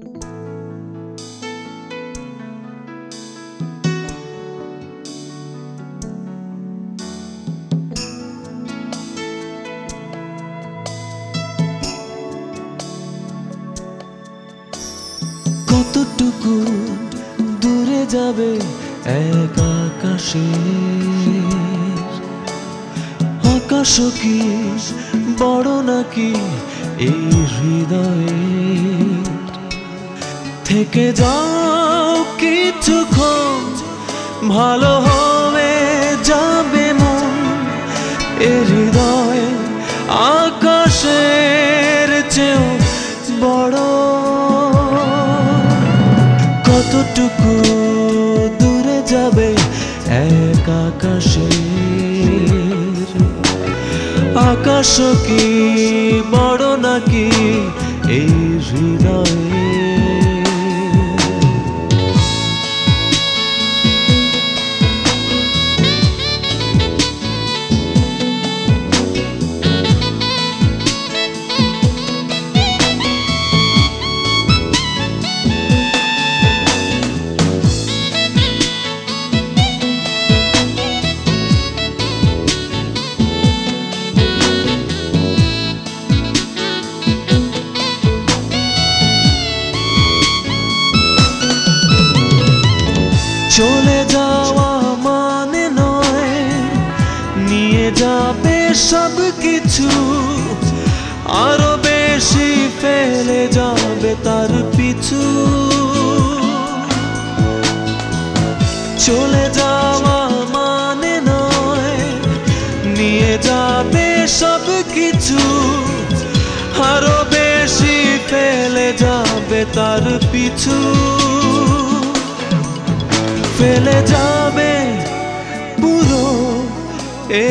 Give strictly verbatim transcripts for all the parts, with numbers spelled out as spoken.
কতটুকু দূরে যাবে এক আকাশের, আকাশ কি বড় নাকি এই হৃদয়ের? থেকে যাও কিছুক্ষণ, ভালো হবে যাবে মন। এ হৃদয় আকাশের চেয়েও বড়। কতটুকু দূরে যাবে এক আকাশের, আকাশ কি বড় নাকি এই হৃদয়ে? চলে যাওয়া মানে নয় নিয়ে যাবে সব কিছু, আরো বেশি ফেলে যাবে তার পিছু। চলে যাওয়া মানে নয় নিয়ে যাবে সব কিছু, আরো বেশি ফেলে যাবে তার পিছু। ফেলে যাবে পুরো এ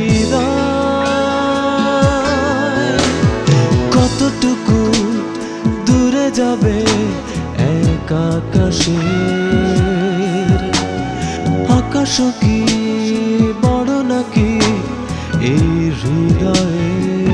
হৃদয়। কতটুকু দূরে যাবে এক আকাশের, আকাশ কি বড় নাকি এই হৃদয়ে?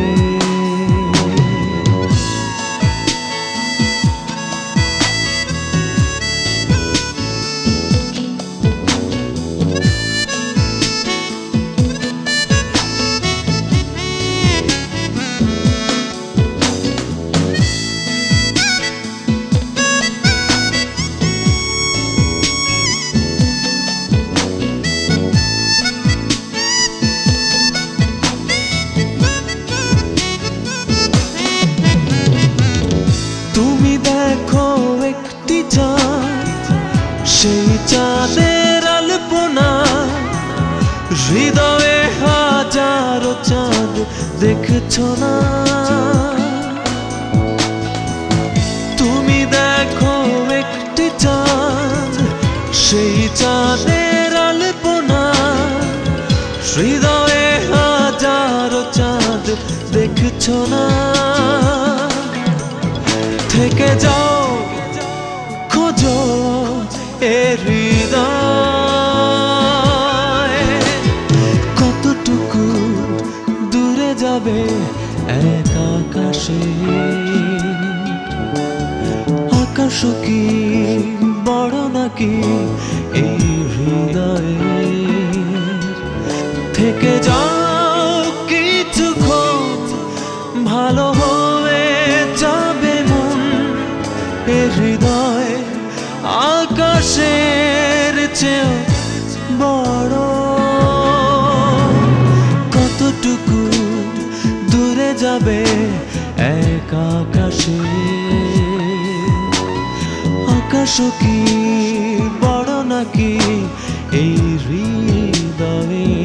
তুমি দেখো একটি চাঁদ, সেই চাঁদের আলপনা, হৃদয়ে হাজারো চাঁদ দেখছো না? তুমি দেখো একটি চাঁদ, সেই চাঁদের আলপনা, হৃদয়ে হাজারো চাঁদ দেখছো না? থেকে যাও খোঁজো এ হৃদয়। কতটুকু দূরে যাবে এক আকাশে, আকাশ কি বড় নাকি এই হৃদয়ে? থেকে যাও কিছুক্ষণ, ভালো হয়ে যাবে মন। এ হৃদয় আকাশের চেয়েও বড়। কতটুকু দূরে যাবে এক আকাশে, আকাশ কি বড় নাকি এই হৃদয়ে?